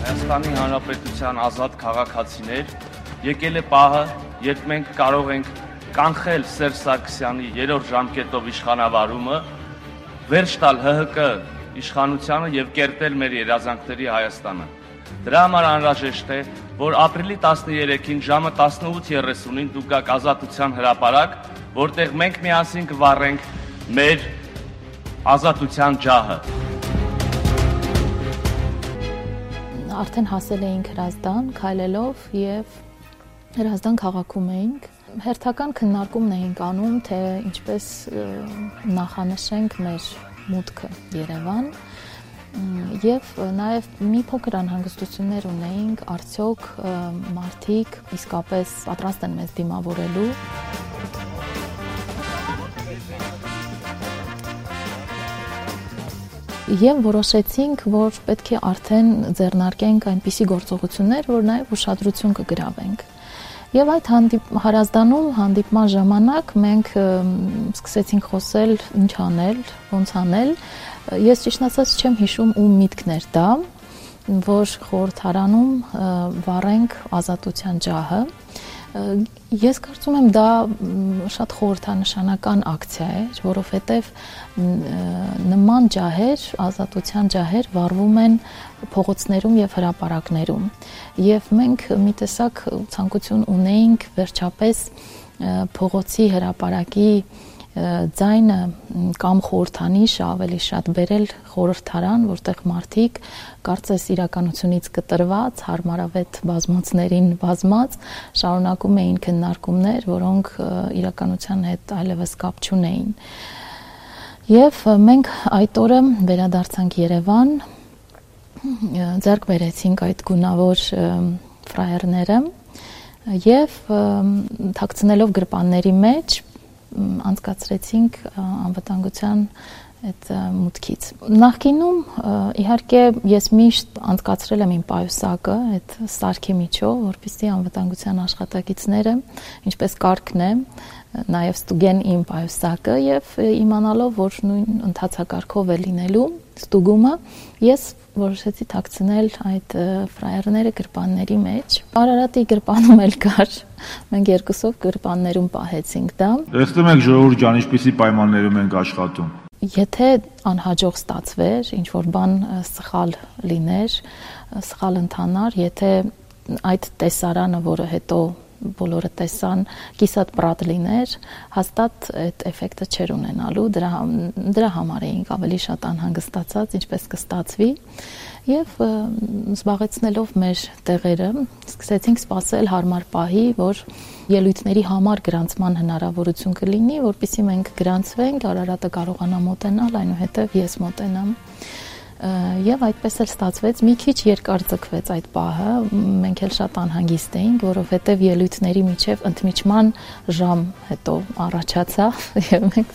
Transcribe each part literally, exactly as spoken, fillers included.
Հայաստանի Հանրապետության ազատ քաղաքացիներ, եկել է պահը, երբ մենք կարող ենք կանխել Սերժ Սարգսյանի երրորդ ժամկետով իշխանավարումը, վերջ տալ ՀՀԿ իշխանությանը եւ կերտել մեր երազանքների Հայաստանը։ Դրա համար անհրաժեշտ է, որ ապրիլի տասներեքին ժամը տասնութ երեսունին դուք գաք Ազատության հրապարակ, որտեղ մենք միասին կվառենք մեր ազատության ջահը։ Արդեն հասել էինք Հրազդան, քայլելով եւ Հրազդան քաղաքում էինք։ Հերթական քննարկումն էինք անում, թե ինչպես նախանշենք մեր մուտքը Երևան եւ նաեւ մի փոքր անհանգստություններ ունեինք, արդյոք մարդիկ իսկապես պատրաստ են մեզ դիմավորելու։ Եվ որոշեցինք, որ պետք է արդեն ձեռնարկենք այնպիսի գործողություններ, որ նաև ուշադրություն կգրավենք։ Եվ այդ հանդիպ Հրազդանում հանդիպման ժամանակ մենք սկսեցինք խոսել ինչ անել, ոնց անել։ Ես ճիշտ ասած չեմ հիշում ում միտքն էր դա, որ խորհրդարանում վառենք ազատության ջահը։ Ես կարծում եմ դա շատ խորհրդանշանական ակցիա էր, որովհետև նման ջահեր, ազատության ջահեր վառվում են փողոցներում եւ հրապարակներում։ Եվ մենք մի տեսակ ցանկություն ունեինք վերջապես փողոցի հրապարակի ձայնը կամ խորհրդանիշը ավելի շատ բերել խորհրդարան, որտեղ մարդիկ կարծես իրականությունից կտրված, հարմարավետ բազմոցներին բազմած շարունակում էին քննարկումներ, որոնք իրականության հետ այլևս կապ չունեին։ Եվ մենք այդ օրը վերադարձանք Երևան, ձեռք բերեցինք այդ գունավոր ֆրայերները եւ թաքցնելով գրպանների մեջ անցկացրեցինք անվտանգության այդ մուտքից։ Նախկինում իհարկե ես միշտ անցկացրել եմ իմ պայուսակը այդ սարքի միջով, որպեսզի անվտանգության աշխատակիցները, ինչպես կարգն է, նաև ստուգեն իմ պայուսակը եւ իմանալով, որ նույն ընթացակարգով է լինելու ստուգումը, ես որոշեցի թաքցնել այդ ֆրայերները գրպանների մեջ։ Արարատի գրպանում էլ կար։ Մենք երկուսով գրպաններում պահեցինք դա։ Տեսնում եք ժողովուրդ ջան, ինչպիսի պայմաններում ենք աշխատում։ Եթե անհաջող ստացվեր, ինչ որ բան սխալ լիներ, սխալ ընթանար, եթե այդ տեսարանը, որը հետո բոլորը տեսան, կիսատ պրատ լիներ, հաստատ այդ էֆեկտը չէր ունենալու, դրա, դրա համար էինք ավելի շատ անհանգստացած, ինչպես կստացվի, եւ զբաղեցնելով մեր տեղերը, սկսեցինք սպասել հարմար պահի, որ ելույթների համար գրանցման հնարավորություն կլինի, որպեսզի մենք գրանցվենք, Արարատը կարողանա մոտենալ, այնուհետև ես մոտենամ։ Եվ այդպես էլ ստացվեց, մի քիչ երկար ձգվեց այդ պահը, մենք էլ շատ անհանգիստ էինք, որովհետև ելույթների միջև ընդմիջման ժամ հետո առաջացա եւ մենք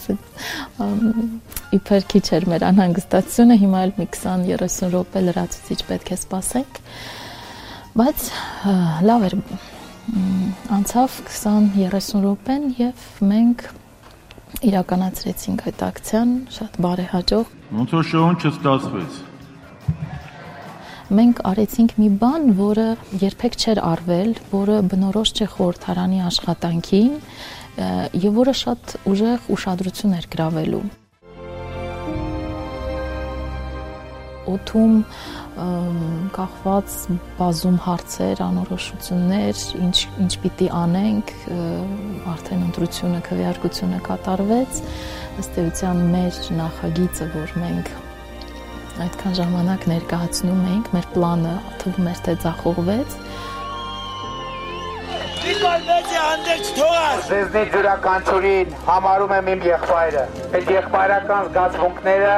իբր քիչ էր մեր անհանգստությունը, հիմա էլ մի քսան երեսուն րոպե լրացուցիչ պետք է սպասենք, բայց լավ էր, անցավ քսան երեսուն րոպեն եւ մենք իրականացրեցինք այդ ակցիան շատ բարեհաջող։ Ոնց որ շոուն չստացվեց։ Մենք արեցինք մի բան, որը երբեք չէր արվել, որը բնորոշ չէ խորհրդարանի աշխատանքին եւ որը շատ ուժեղ ուշադրություն էր գրավելու։ Օդում կախված բազում հարցեր, անորոշություններ, ինչ ինչ պիտի անենք, արդեն ընտրությունը, քվեարկությունը կատարվեց, ըստ էության մեր նախագիծը, որ մենք այդքան ժամանակ ներկայացնում էինք, մեր պլանը թվում էր թե ձախողվեց։ Նիկոլ Մեծի հանդերձ թողած։ Ձեզնից յուրաքանչյուրին համարում եմ իմ եղբայրը։ Այդ եղբայրական զգացմունքները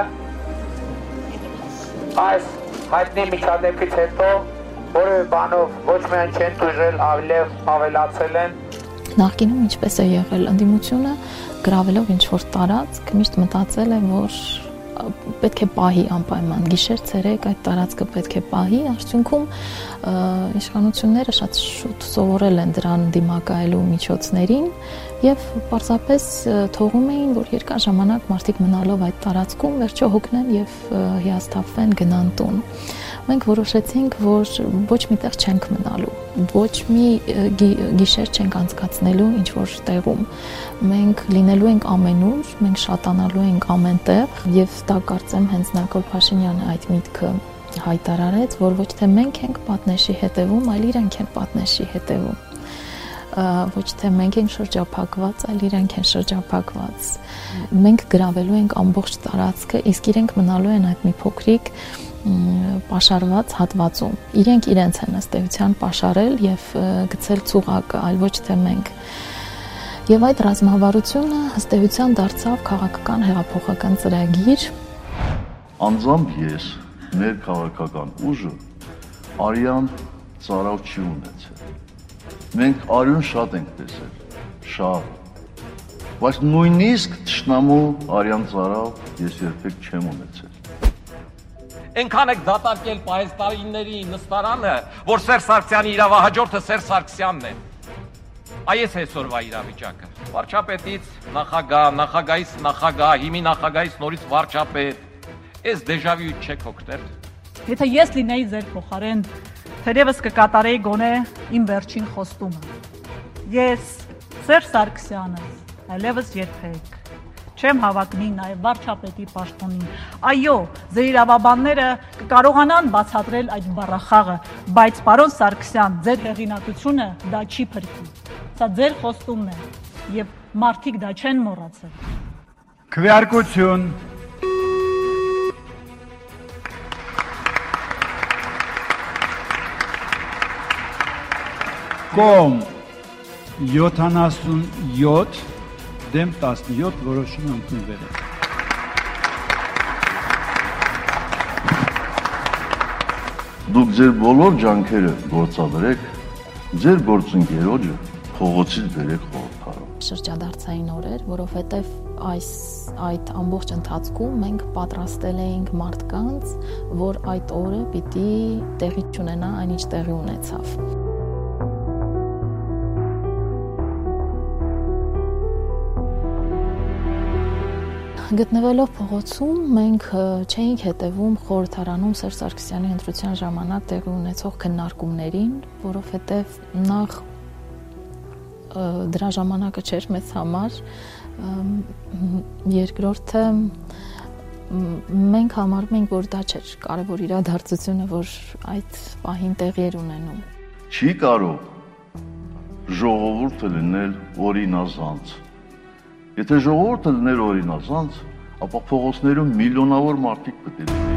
այս հայտնի միջադեպից հետո որևէ բանով ոչ միայն չեն տուժել, այլև ավելացել են։ Նախկինում ինչպես է եղել ընդդիմությունը գրավելով ինչ-որ տարածք, միշտ մտածել է, որ պետք է պահի անպայման, գիշեր ցերեկ այդ տարածքը պետք է պահի, արդյունքում իշխանությունները շատ շուտ սովորել են դրան դիմակայելու միջոցներին եւ պարզապես թողում էին, որ երկար ժամանակ մարդիկ մնալով այդ տարածքում վերջո հոգնեն եւ հիասթափվեն գնան տուն։ մենք որոշեցինք, որ ոչ միտեղ չենք մնալու, ոչ մի գիշեր չենք անցկացնելու ինչ որ տեղում։ Մենք լինելու ենք ամենուր, մենք շատանալու ենք ամենտեղ, եւ դա կարծեմ հենց Նիկոլ Փաշինյանը այդ միտքը հայտարարեց, որ ոչ թե մենք ենք պատնեշի հետևում, այլ իրենք են պատնեշի հետևում։ Ոչ թե մենք ենք շրջափակված, այլ իրենք են շրջափակված։ Մենք գրավելու ենք ամբողջ տարածքը, իսկ իրենք մնալու են այդ մի փոքրիկ պաշարված հատվածում։ Իրենք իրենց են ըստ էության պաշարել եւ գցել ցուղակը, այլ ոչ թե մենք։ Եվ այդ ռազմավարությունը ըստ էության դարձավ քաղաքական հեղափոխական ծրագիր։ Անձամբ ես մեր քաղաքական ուժը արյան ծարավ չի ունեցել։ Մենք արյուն շատ ենք տեսել, շատ, բայց նույնիսկ թշնամու արյան ծարավ ես երբեք չեմ ունեցել։ Ենքան եք դատարկել պահեստարիների նստարանը, որ Սերժ Սարգսյանի իրավահաջորդը Սերժ Սարգսյանն է։ Այս այսօրվա իրավիճակը։ Վարչապետից նախագահ, նախագահից նախագահ, հիմի նախագահից նորից վարչապետ։ Այս դեժավյու չեք օգտել։ Եթե ես լինեի ձեր փոխարեն, թերևս կկատարեի գոնե իմ վերջին խոստումը։ Ես Սերժ Սարգսյանը այլևս երբեք չեմ հավակնի նաև վարչապետի պաշտոնին։ Այո, ձեր իրավաբանները կկարողանան բացատրել այդ բառախաղը, բայց պարոն Սարգսյան, ձեր հեղինակությունը դա չի փրկի։ Սա ձեր խոստումն է եւ մարդիկ դա չեն մոռացել։ Քվեարկություն։ Կոմ յոթանասունյոթ դեմ տասնյոթ որոշումը ընդունվել է։ Դուք ձեր բոլոր ջանքերը գործադրեք, ձեր գործընկերոջը փողոցից բերեք խորհրդարան։ Շրջադարձային օրեր, որովհետև այս այդ ամբողջ ընթացքում մենք պատրաստել էինք մարդկանց, որ այդ օրը պիտի տեղի չունենա այնինչ տեղի ունեցավ։ Գտնվելով փողոցում մենք չէինք հետևում խորհրդարանում Սերժ Սարգսյանի ընտրության ժամանակ տեղի ունեցող քննարկումներին, որովհետև նախ դրա ժամանակը չէր մեծ համար, երկրորդը մենք համարում ենք, որ դա չէր կարևոր իրադարձությունը, որ այդ պահին տեղի էր ունենում։ Չի կարող ժողովուրդը լինել օրինազանց։ Եթե ժողովուրդը լիներ օրինազանց, ապա փողոցներում միլիոնավոր մարդիկ պետք է լինեին։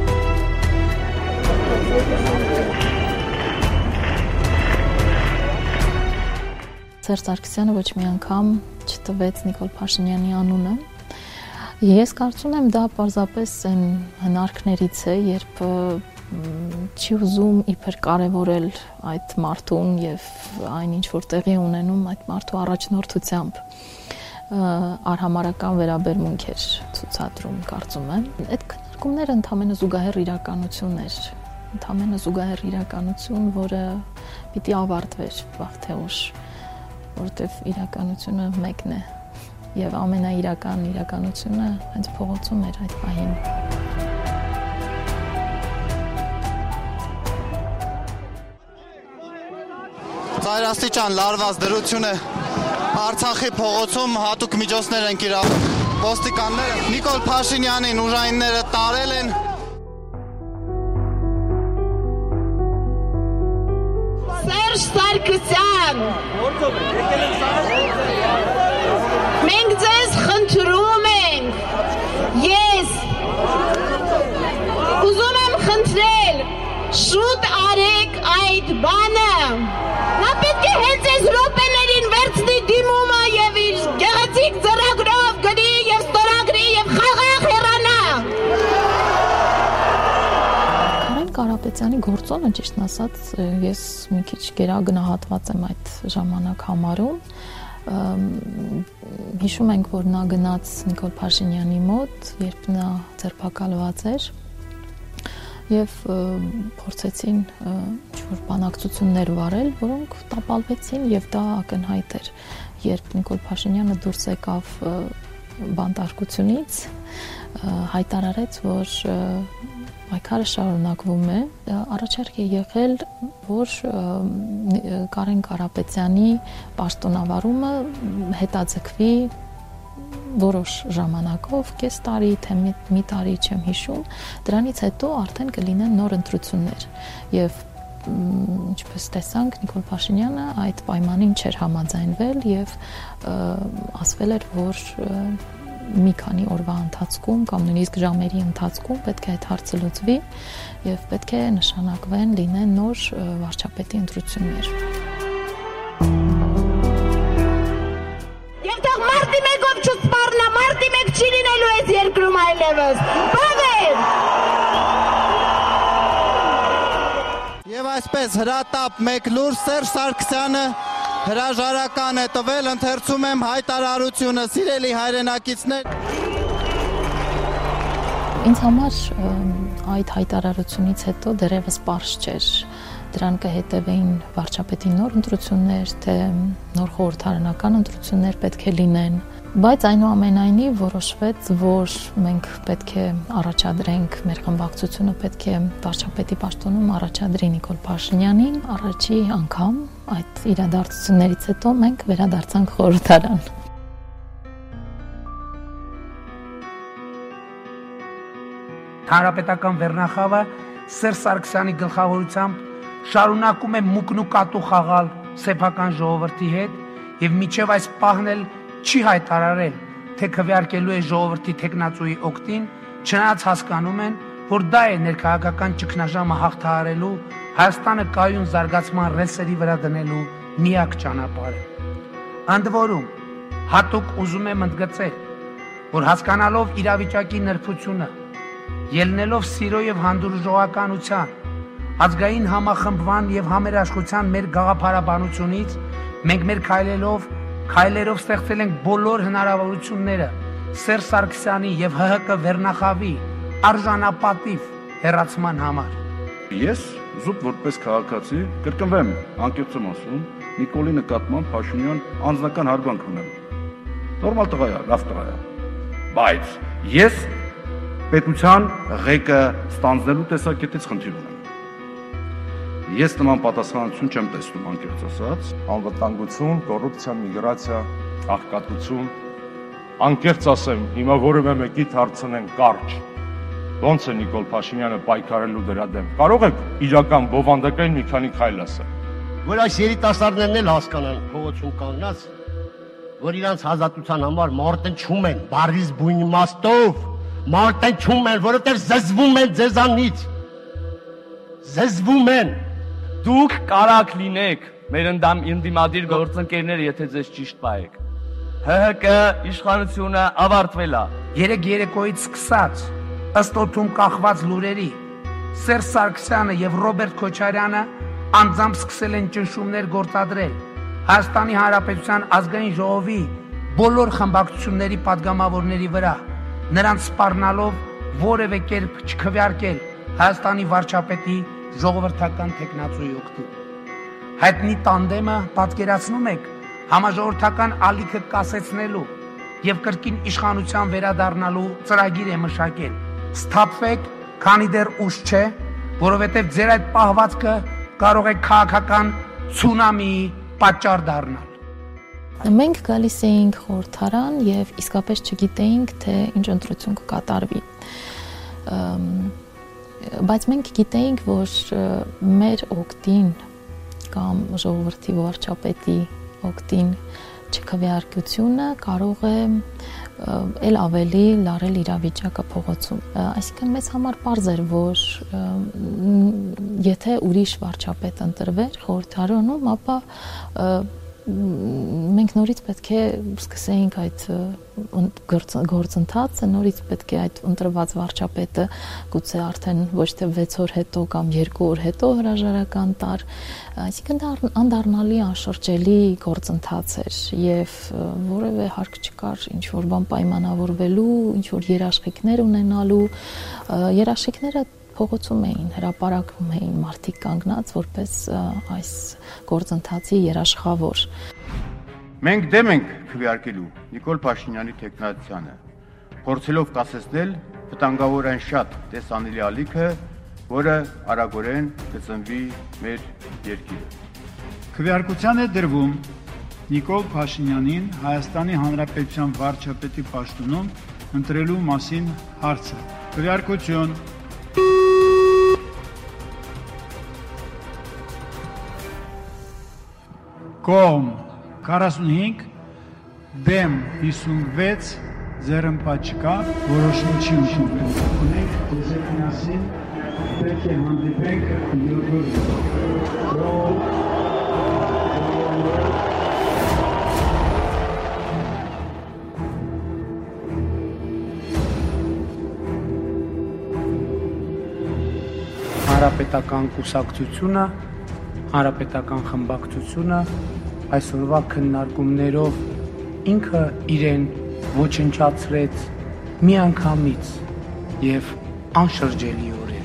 Սերժ Սարգսյանը ոչ մի անգամ չտվեց Նիկոլ Փաշինյանի անունը։ Ես կարծում եմ դա պարզապես այն հնարքներից է, երբ չի ուզում իբր կարևորել այդ մարդուն եւ այն ինչ որ տեղի ունենում այդ մարդու առաջնորդությամբ արհամարական վերաբերմունք էր ցուցադրում, կարծում եմ։ Այդ քննարկումները ընդհանրապես զուգահեռ իրականություն էր, ընդհանրապես զուգահեռ իրականություն, որը պիտի ավարտվեր վաղ թե ուշ, որովհետև իրականությունը մեկն է եւ ամենաիրական իրականությունը հենց փողոցում էր այդ պահին։ Ծայրաստիճան լարված դրությունը Արցախի փողոցում հատուկ միջոցներ են կիրառում։ Ոստիկանները Նիկոլ Փաշինյանին ուժայինները տարել են։ Սերժ Սարգսյան, մենք ձեզ խնդրում ենք, ես ուզում եմ խնդրել, շուտ արեք այդ բանը։ Նա պետք է հենց այս րոպեներին վերցնի դիմումը եւ իր գեղեցիկ ծրագրով գնի եւ ստորագրի եւ խաղաղ հեռանա։ Կարեն Կարապետյանի գործոնը, ճիշտն ասած, ես մի քիչ գերագնահատված եմ այդ ժամանակ համարում։ Հիշում ենք, որ նա գնաց Նիկոլ Փաշինյանի մոտ, երբ նա ձերբակալված էր, եւ փորձեցին ինչ-որ բանակցություններ վարել, որոնք տապալվեցին եւ դա ակնհայտ էր, երբ Նիկոլ Փաշինյանը դուրս եկավ բանտարկությունից, հայտարարեց, որ պայքարը շարունակվում է։ Առաջարկ է եղել, որ Կարեն Կարապետյանի պաշտոնավարումը հետաձգվի որոշ ժամանակով, կես տարի, թե մի տարի չեմ հիշում, դրանից հետո արդեն կլինեն նոր ընտրություններ եւ ինչպես տեսանք Նիկոլ Փաշինյանը այդ պայմանին չէր համաձայնվել եւ ասվել էր, որ մի քանի օրվա ընթացքում կամ նույնիսկ ժամերի ընթացքում պետք է այդ հարցը լուծվի եւ պետք է նշանակվեն լինեն նոր վարչապետի ընտրություններ։ Մարտի մեկով չսպառնա, մարտի մեկ չի լինելու այս երկրում այլևս։ Բավեր։ Եվ այսպես հրատապ մեկ լուր Սերժ Սարգսյանը հրաժարական է տվել, ընթերցում եմ հայտարարությունը, սիրելի հայրենակիցներ։ Ինձ համար այդ հայտարարությունից հետո դեռևս պարզ չէր դրան կհետևեին վարչապետի նոր ընտրություններ, թե նոր խորհրդարանական ընտրություններ պետք է լինեն, բայց այնուամենայնիվ որոշվեց, որ մենք պետք է առաջադրենք, մեր խմբակցությունը պետք է վարչապետի պաշտոնում առաջադրի Նիկոլ Փաշինյանին, առաջի անգամ այդ իրադարձություններից հետո մենք վերադարձանք խորհրդարան։ Հանրապետական վերնախավը Սերժ Սարգսյանի գլխավորությամբ շարունակում է մուկնու կատու խաղալ սեփական ժողովրդի հետ եւ միջև այս պահն էլ չի հայտարարել, թե քվեարկելու է ժողովրդի տեխնացուի օգտին, չնայած հասկանում են, որ դա է ներքաղաքական ճգնաժամը հաղթահարելու, Հայաստանը կայուն զարգացման ռելսերի վրա դնելու միակ ճանապարհը։ Ընդ որում, հատուկ ուզում եմ ընդգծել, որ հասկանալով իրավիճակի նրբությունը, ելնելով սիրո եւ հանդուրժողականության, ազգային համախմբման եւ համերաշխության մեր գաղափարաբանությունից մենք մեր քայլելով քայլերով ստեղծել ենք բոլոր հնարավորությունները Սերժ Սարգսյանի եւ ՀՀԿ վերնախավի արժանապատիվ հերացման համար։ Ես զուտ որպես քաղաքացի կրկնվեմ անկեղծեմ ասում Նիկոլի նկատմամբ Փաշինյան անձնական հարգանք ունեմ։ Նորմալ տղա է, լավ տղա է։ Բայց ես պետության ղեկը ստանձնելու տեսակետից խնդիր ունեմ։ Ես նման պատասխանատվություն չեմ տեսնում անկեղծ ասած, անվտանգություն, կոռուպցիա, միգրացիա, աղքատություն, անկեղծ ասեմ, հիմա որևէ մեկիդ հարցնեն կարճ, ոնց է Նիկոլ Փաշինյանը պայքարելու դրա դեմ։ Կարող եք իրական բովանդակային մի քանի քայլ ասել։ Որ այս երիտասարդներն էլ հասկանան փողոցում կանգնած, որ իրանց ազատության համար մարտնչում են, բառից բույն իմաստով, մարտնչում են, որովհետև զզվում են ձեզանից։ Զզվում են։ Դուք կարակ լինեք, մեր ընդդիմադիր գործընկերները, եթե ձեզ ճիշտ պահեք։ ՀՀԿ իշխանությունը ավարտվել է։ Երեք երեկոյից սկսած, ըստ օդում կախված լուրերի, Սերժ Սարգսյանը եւ Ռոբերտ Քոչարյանը անձամբ սկսել են ճնշումներ գործադրել Հայաստանի Հանրապետության ազգային ժողովի բոլոր խմբակցությունների падգամավորների վրա, նրանց սպառնալով որևէ կերպ չքվեարկել Հայաստանի վարչապետի ժողովրդական տեխնացուի օգտին։ Հայտնի տանդեմը պատկերացնում եք համաժողովրդական ալիքը կասեցնելու եւ կրկին իշխանության վերադառնալու ծրագիր է մշակել։ Սթափվեք, քանի դեռ ուշ չէ, որովհետեւ ձեր այդ պահվածքը կարող է քաղաքական ցունամիի պատճառ դառնալ։ Մենք գալիս էինք խորհրդարան եւ իսկապես չգիտեինք, թե ինչ ընտրություն կկատարվի։ Բայց մենք գիտեինք, որ մեր օգտին կամ ժողովրդի վարչապետի օգտին չքվեարկությունը կարող է էլ ավելի լարել իրավիճակը փողոցում։ Այսինքն մեզ համար պարզ էր, որ եթե ուրիշ վարչապետ ընտրվեր խորհրդարանում, ապա մենք նորից պետք է սկսեինք այդ գործընթացը, նորից պետք է այդ ընտրված վարչապետը գուցե արդեն ոչ թե վեց օր հետո կամ երկու օր հետո հրաժարական տար, այսինքն դա անդառնալի անշրջելի գործընթաց էր եւ որևէ հարկ չկար ինչ որ բան պայմանավորվելու, ինչ որ երաշխիքներ ունենալու, երաշխիքները փողոցում էին, հրապարակում էին մարդիկ կանգնած որպես այս գործընթացի երաշխավոր։ Մենք դեմ ենք քվեարկելու Նիկոլ Փաշինյանի տեխնացիանը, փորձելով կասեցնել, վտանգավոր այն շատ տեսանելի ալիքը, որը արագորեն կծնվի մեր երկիրը։ Քվեարկության է դրվում Նիկոլ Փաշինյանին Հայաստանի Հանրապետության վարչապետի պաշտոնում ընտրելու մասին հարցը։ Քվեարկություն։ Կողմ քառասունհինգ, դեմ հիսունվեց, ձեռնպատ չկա, որոշում չի ընդունվել։ Ունենք դեպի մասին պետք է հանդիպենք յոթ Հանրապետական կուսակցությունը, հանրապետական խմբակցությունը այսօրվա քննարկումներով ինքը իրեն ոչնչացրեց միանգամից եւ անշրջելիորեն։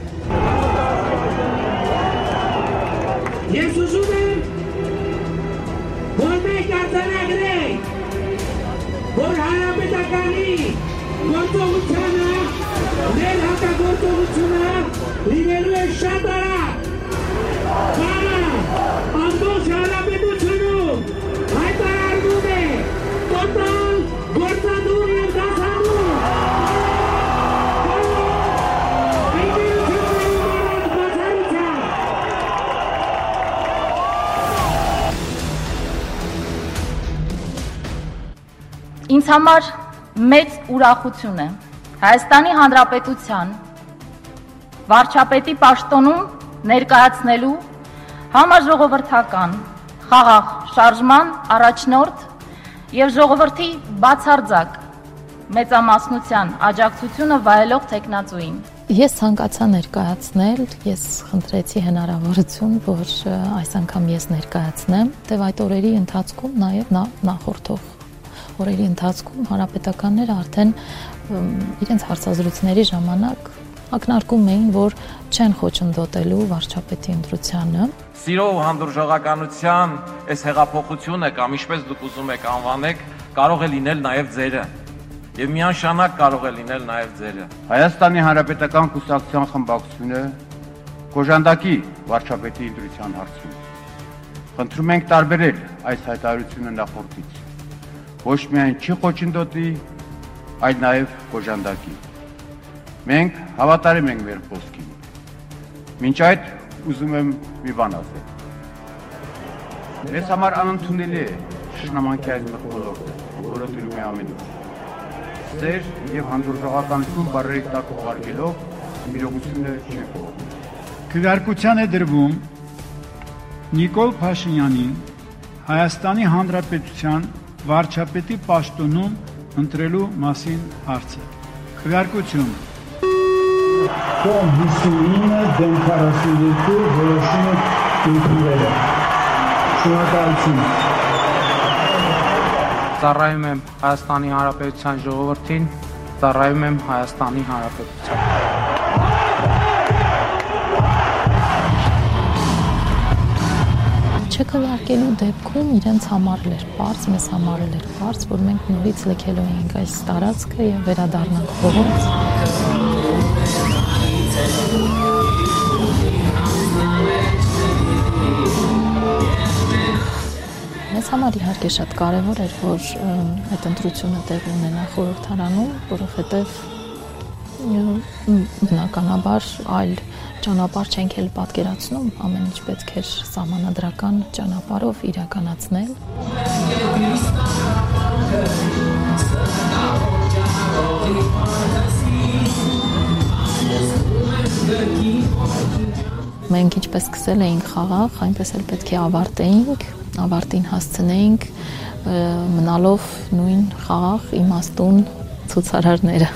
Ես ուզում եմ, որ մենք արձանագրենք, որ հանրապետականի գործողությանը, մեր հակագործողությունը լինելու է շատ արագ, բանը ամբողջ հանրապետությունում հայտարարվում է տոտալ գործադուր և դասադուր։ Ինձ համար մեծ ուրախություն է Հայաստանի Հանրապետության վարչապետի պաշտոնում ներկայացնելու համաժողովրդական խաղաղ շարժման առաջնորդ եւ ժողովրդի բացարձակ մեծամասնության աջակցությունը վայելող տեխնացուին։ Ես ցանկացա ներկայացնել, ես խնդրեցի հնարավորություն, որ այս անգամ ես ներկայացնեմ, դե այդ օրերի ընթացքում նաեւ նախորդող օրերի ընթացքում հանրապետականները արդեն իրենց հարցազրույցների ժամանակ ակնարկում էին, որ չեն խոչընդոտելու վարչապետի ընտրությանը։ Սիրո ու հանդուրժողականության այս հեղափոխությունը կամ ինչպես դուք ուզում եք անվանեք, կարող է լինել նաև ձերը։ Եվ միանշանակ կարող է լինել նաև ձերը։ Հայաստանի Հանրապետական կուսակցության խմբակցությունը կոժանդակի վարչապետի ընտրության հարցում։ Խնդրում ենք տարբերել այս հայտարարությունը նախորդից։ Ոչ միայն չի խոչընդոտի, այլ նաև կոժանդակի։ Մենք հավատարիմ ենք մեր խոսքին։ Մինչ այդ ուզում եմ մի բան ասել։ Մեզ համար անընդունելի է շշնամանքի այս մթնոլորտը, որը տիրում է ամեն օր։ Սեր եւ հանդուրժողականություն բառերի տակ ուղարկելով իրողությունը չի կողմում։ Քվեարկության է դրվում Նիկոլ Փաշինյանին Հայաստանի Հանրապետության վարչապետի պաշտոնում ընտրելու մասին հարցը։ Քվեարկություն։ Կողմ հիսունինը, դեմ քառասունյոթ, որոշումը ընդունվել է։ Շնորհակալություն։ Ծառայում եմ Հայաստանի Հանրապետության ժողովրդին, ծառայում եմ Հայաստանի Հանրապետության։ Չքվեարկելու դեպքում իրենց համար էր բարձ, մեզ համար էր բարձ, որ մենք նորից լքելու էինք այս տարածքը եւ վերադառնանք փողոց։ Մեզ համար իհարկե շատ կարևոր էր, որ այդ ընտրությունը տեղի ունենա խորհրդարանում, որովհետեւ բնականաբար այլ ճանապարհ չենք էլ պատկերացնում, ամեն ինչ պետք էր սահմանադրական ճանապարհով իրականացնել։ Մենք ինչպես սկսել էինք խաղաղ, այնպես էլ պետք է ավարտեինք, ավարտին հասցնեինք մնալով նույն խաղաղ իմաստուն ցուցարարները։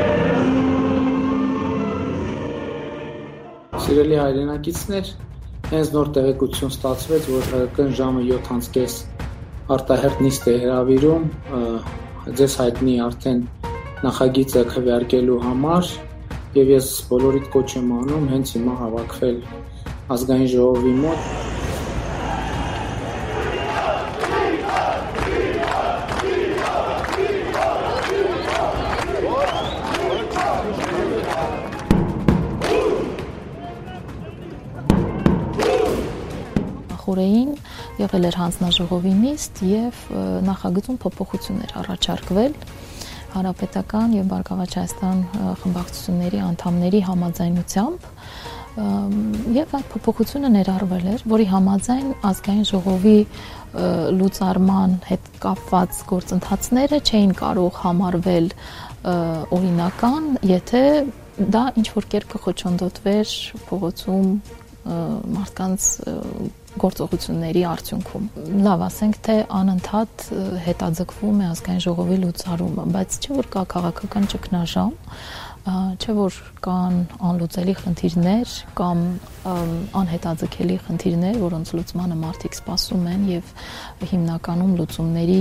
Սիրելի հայրենակիցներ, հենց նոր տեղեկություն ստացվեց, որ ՀԿ-ն ժամը յոթ կես արտահերտ նիստ է հրավիրում ձեզ հայտնի արդեն նախագիծը քվեարկելու համար, եւ ես բոլորիդ կոչ եմ անում հենց հիմա հավաքվել ազգային ժողովի մոտ։ Խորեին եղել էր հանձնաժողովի նիստ եւ նախագծում փոփոխություններ առաջարկվել Հանրապետական եւ Բարգավաճ Հայաստան խմբակցությունների անդամների համաձայնությամբ եւ այդ փոփոխությունը ներառվել էր, որի համաձայն ազգային ժողովի լուծարման հետ կապված գործընթացները չէին կարող համարվել օրինական, եթե դա ինչ որ կերպ կխոչընդոտվեր փողոցում մարդկանց գործողությունների արդյունքում։ Լավ, ասենք թե անընդհատ հետաձգվում է ազգային ժողովի լուծարումը, բայց չէ որ կա քաղաքական ճգնաժամ, չէ որ կան անլուծելի խնդիրներ կամ անհետաձգելի խնդիրներ, որոնց լուծմանը մարդիկ սպասում են եւ հիմնականում լուծումների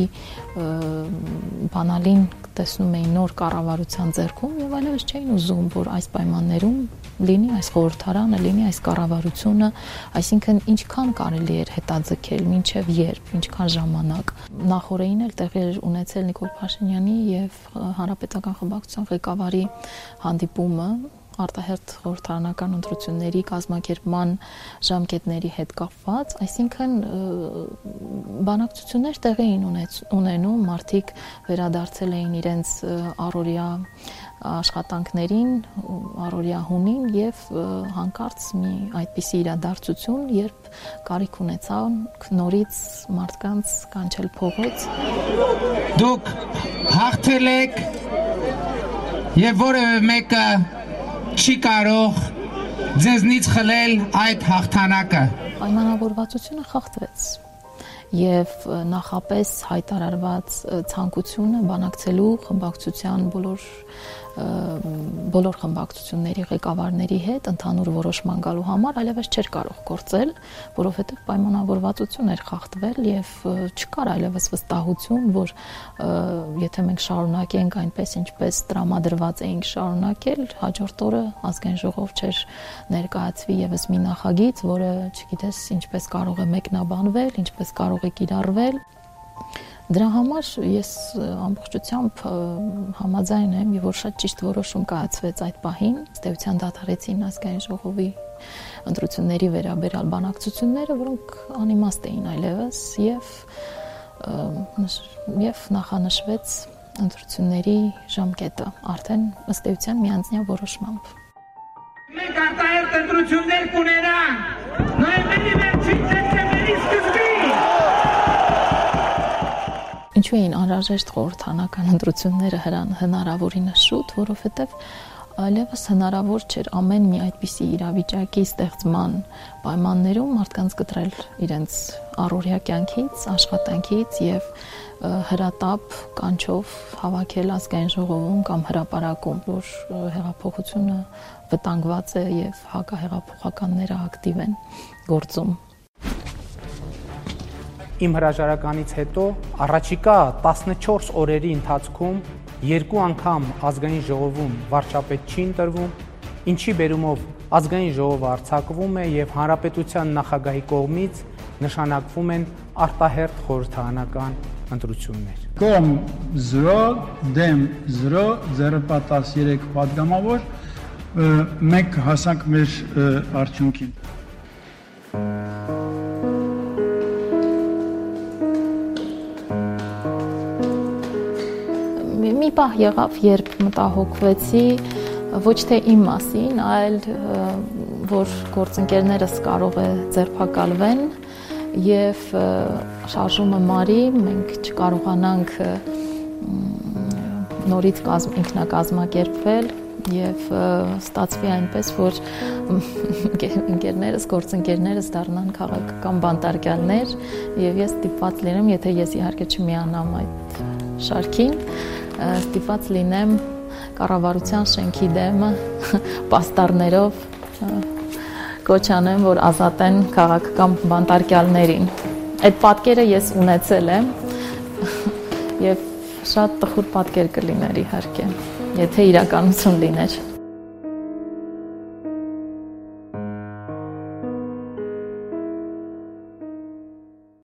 բանալին տեսնում էին նոր կառավարության ձեռքում եւ այլևս չէին ուզում, որ այս պայմաններում լինի այս խորհրդարանը, լինի այս կառավարությունը, այսինքն ինչքան կարելի էր հետաձգել, մինչև երբ, ինչքան ժամանակ։ Նախորդին էլ տեղի էր ունեցել Նիկոլ Փաշինյանի եւ Հանրապետական խմբակցության ղեկավարի հանդիպումը արտահերթ խորհրդարանական ընտրությունների կազմակերպման ժամկետների հետ կապված, այսինքն բանակցություններ տեղի էին ունենում, մարդիկ վերադարձել էին իրենց առօրյա աշխատանքներին, առօրյա հունին եւ հանկարծ մի այդպիսի իրադարձություն, երբ կարիք ունեցան նորից մարդկանց կանչել փողոց։ Դուք հաղթել եք եւ որևէ մեկը չի կարող ձեզնից խլել այդ հաղթանակը։ Պայմանավորվածությունը խախտվեց եւ նախապես հայտարարված ցանկությունը բանակցելու խմբակցության բոլոր բոլոր խմբակցությունների ղեկավարների հետ ընդհանուր որոշման գալու համար այլևս չէր կարող գործել, որովհետեւ պայմանավորվածություն էր խախտվել եւ չկար այլևս վստահություն, որ եթե մենք շարունակենք այնպես ինչպես տրամադրված էինք շարունակել, հաջորդ օրը ազգային ժողով չէր ներկայացվի եւս մի նախագիծ, որը չգիտես ինչպես կարող է մեկնաբանվել, ինչպես կարող է կիրառվել։ Դրա համար ես ամբողջությամբ համաձայն եմ, որ շատ ճիշտ որոշում կայացվեց այդ պահին, ըստ էության դադարեցին ազգային ժողովի ընտրությունների վերաբերյալ բանակցությունները, որոնք անիմաստ էին այլևս եւ եւ նախանշվեց ընտրությունների ժամկետը, արդեն ըստ էության միանձնյա որոշմամբ։ Մենք արտահերթ ընտրություններ կունենանք նոյեմբերի վերջին դեկտեմբերի սկզբին։ Ինչու էին անհրաժեշտ խորհրդարանական ընտրությունները հնարավորինս շուտ, որովհետև այլևս հնարավոր չէր ամեն մի այդպիսի իրավիճակի ստեղծման պայմաններում մարդկանց կտրել իրենց առօրյա կյանքից, աշխատանքից եւ հրատապ կանչով հավաքել ազգային ժողովում կամ հրապարակում, որ հեղափոխությունը վտանգված է եւ հակահեղափոխականները ակտիվ են գործում։ Իմ հրաժարականից հետո առաջիկա տասնչորս օրերի ընթացքում երկու անգամ ազգային ժողովում վարչապետ չի ընտրվում, ինչի բերումով ազգային ժողովը արձակվում է եւ հանրապետության նախագահի կողմից նշանակվում են արտահերթ խորհրդարանական ընտրություններ։ Կողմ զրո, դեմ զրո, ձեռնպատաս երեք պատգամավոր, մենք հասանք մեր արդյունքին։ Մի պահ եղավ, երբ մտահոգվեցի ոչ թե իմ մասին, այլ որ գործընկերներս կարող է ձերբակալվեն եւ շարժումը մարի, մենք չկարողանանք նորից ինքնակազմակերպվել եւ ստացվի այնպես, որ ընկերներս, գործընկերներս դառնան քաղաքական բանտարկյալներ եւ ես ստիպված լինեմ, եթե ես իհարկե չմիանամ այդ շարքին, ստիպված լինեմ կառավարության շենքի դեմը պաստառներով կոչ անեմ, որ ազատեն քաղաքական բանտարկյալներին։ Այդ պատկերը ես ունեցել եմ եւ շատ տխուր պատկեր կլիներ իհարկե, եթե իրականություն լիներ։